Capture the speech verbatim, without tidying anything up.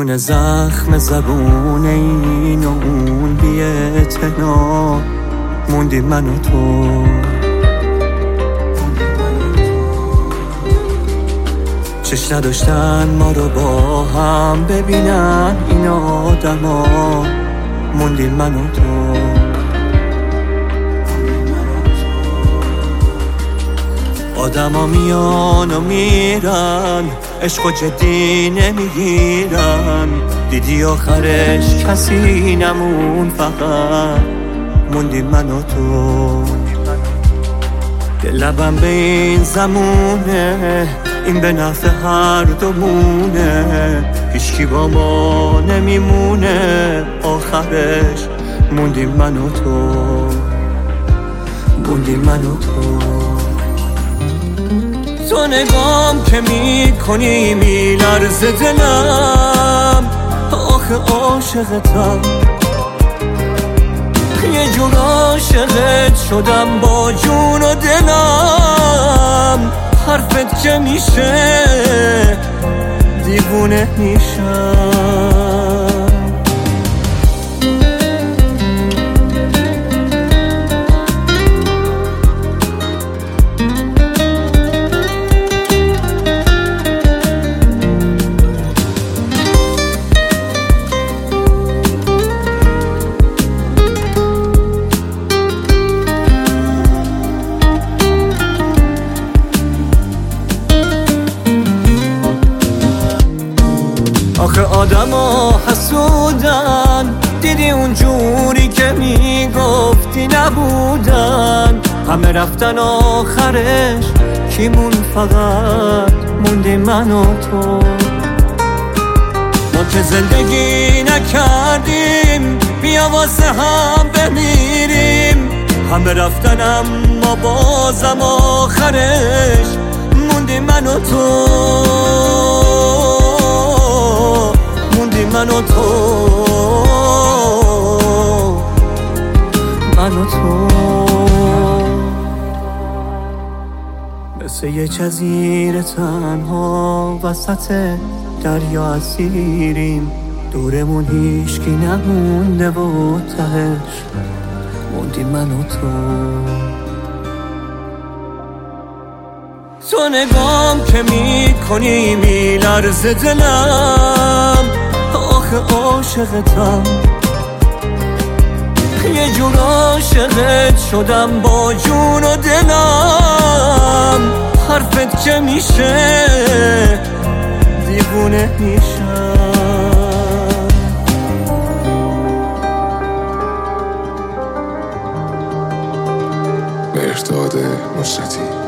جنون زخم زبون این و اون بی اعتنا موندیم من و تو. چش نداشتن ما رو با هم ببینن این آدما موندیم من و تو. آدما میان و میرن عشق و جدی نمیگیرن، دیدی آخرش کسی نمون فقط موندیم من و تو. که لبم به این زمونه این به نفع هر دومونه، هیچکی با ما نمیمونه آخرش موندیم من و تو. موندیم من و تو. تو نگام که میکنی میلرزه دلم، آخه عاشقتم یه جور عاشقت شدم با جون و دلم. حرفت که میشه دیوونه میشم. آخه آدم ها حسودن، دیدی اون جوری که میگفتی نبودن. همه رفتن آخرش کیمون فقط موندی من و تو. ما که زندگی نکردیم بیا واسه هم بمیریم. همه رفتن اما بازم آخرش موندی من و تو. من و تو من و تو مثل یه جزیره تنها وسط دریا اسیریم. دورمون هیچکی نمونده و تهش موندیم من و تو. تو نگام که میکنی میلرزه دلم، آخه عاشقتم یه جور عاشقت شدم با جون و دلم. حرفت که میشه دیوونه میشم. مهرداد نصرتی.